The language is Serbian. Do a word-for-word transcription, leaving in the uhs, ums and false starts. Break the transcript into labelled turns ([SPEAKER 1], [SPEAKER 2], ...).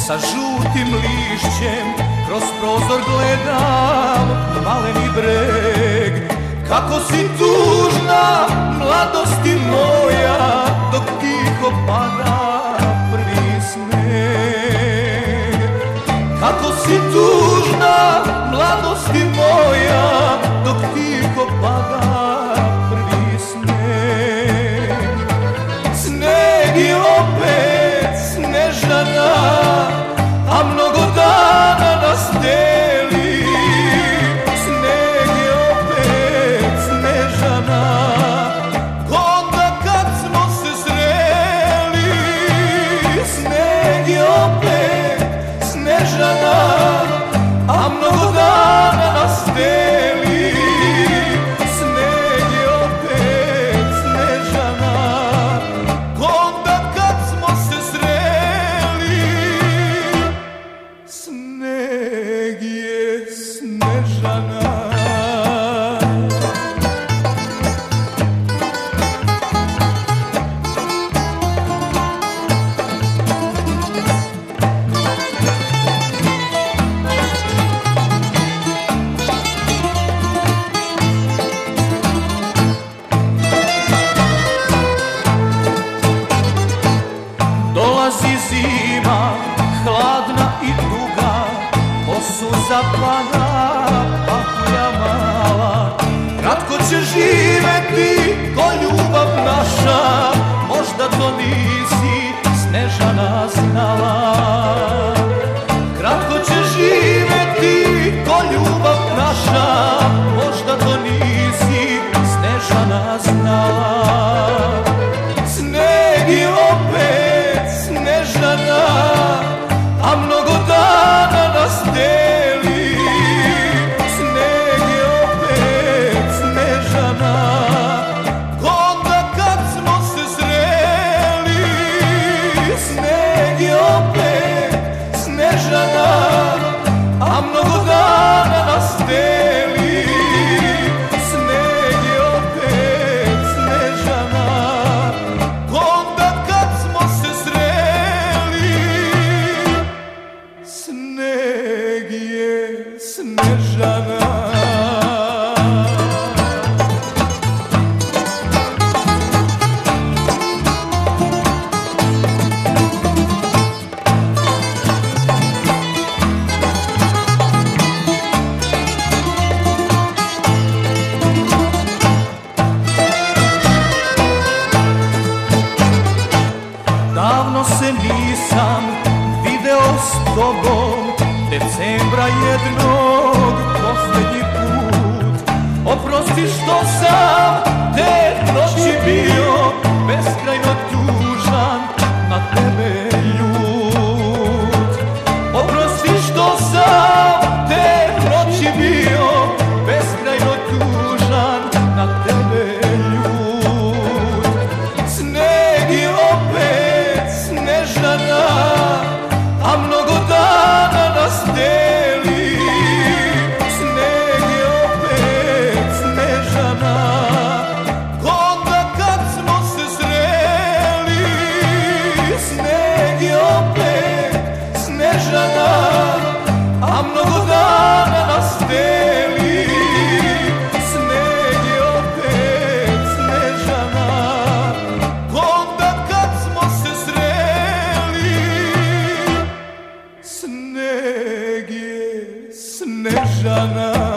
[SPEAKER 1] sa žutim lišćem, kroz prozor gledam maleni breg. Kako si tužna, mladosti moja, dok tiho pada prvi sneg. Kako si tužna, mladosti moja, dok tiho pada prvi sneg. Sneg je opet Snežana, a mnogo dana nas deli. Sneg je opet Snežana, onda kad smo se sreli. Sneg je opet Snežana, a mnogo dana nas deli. Sneg je opet Snežana, onda kad smo se sreli. Sneg je Snežana. Dolazi zima, hladna i duga, kosu zapada pakulja mala. Kratko će živeti ko ljubav naša, možda to nisi Snežana znala. Kratko će živeti ko ljubav naša, možda to nisi Snežana znala. Sneg je opet Snežana, a mnogo dana nas deli. Sneg je opet Snežana, onda kad smo se sreli. Sneg je opet Snežana, a mnogo dana nas deli. Sneg je opet Snežana, onda kad smo se sreli. Sneg je Snežana. Davno se nisam video s tobom, decembra jednog poslednji put. Oprosti što sam te noći bio beskrajno tužan, na tebe ljut. Oprosti što sam te noći bio beskrajno tužan, na tebe ljut. Sneg je opet Snežana, a mnogo dana nas deli. Sneg je opet Snežana, onda kad smo se sreli. Sneg je opet Snežana, a mnogo dana nas deli. Sneg je opet Snežana, onda kad smo se sreli. Sneg je Snežana.